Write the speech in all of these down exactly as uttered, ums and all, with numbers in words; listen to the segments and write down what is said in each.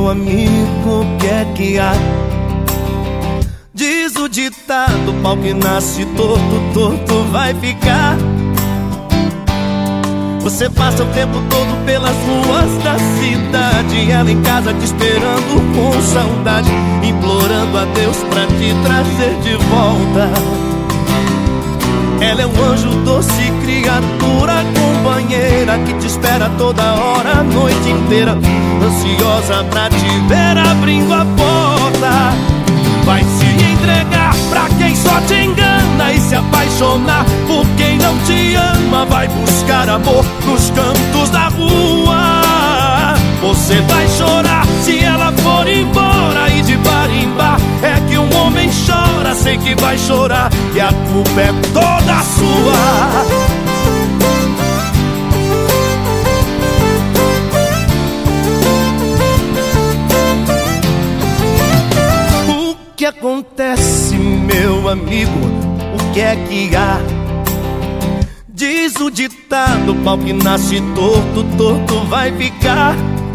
amigo, o que é que há? Diz o ditado, pau que nasce torto, torto vai ficar. Você passa o tempo todo pelas ruas da cidade, ela em casa te esperando com saudade, implorando a Deus pra te trazer de volta. Ela é um anjo doce, criatura companheira, que te espera toda hora, a noite inteira, ansiosa pra te ver abrindo a porta. Vai se entregar pra quem só te engana e se apaixonar por quem não te ama. Vai buscar amor nos cantos da rua. Você vai chorar se ela for embora, e de bar em bar é que um homem chora. Sei que vai chorar e a culpa é toda sua. O que acontece, meu amigo? O que é que há? Diz o ditado, pau que nasce torto, torto vai ficar.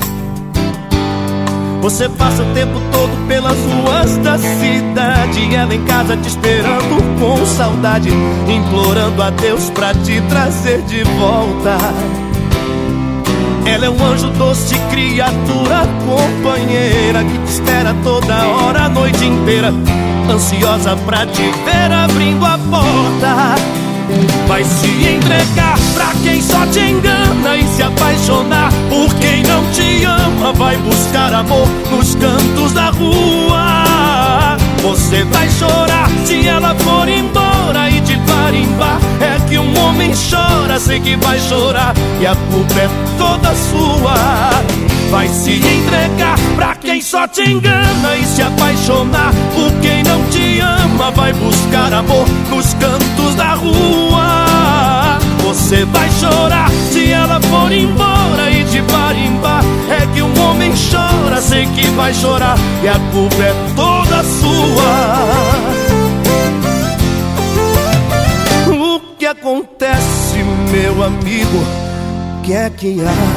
Você passa o tempo todo pelas ruas da cidade, ela em casa te esperando com saudade, implorando a Deus pra te trazer de volta. Ela é um anjo doce, criatura companheira, que te espera toda hora, a noite inteira, ansiosa pra te ver abrindo a porta. Vai se entregar pra quem só te engana e se apaixonar por quem não te ama. Vai buscar amor nos cantos da rua. Você vai chorar se ela for embora, e de bar em bar é que um homem chora. Sei que vai chorar e a culpa é toda sua. Vai se entregar pra quem só te engana e se apaixonar por quem não te ama. Vai buscar amor nos cantos da rua. Você vai chorar se ela for embora, e de bar em bar é que um homem chora. Sei que vai chorar e a culpa é toda sua. O que acontece, meu amigo? O que é que há?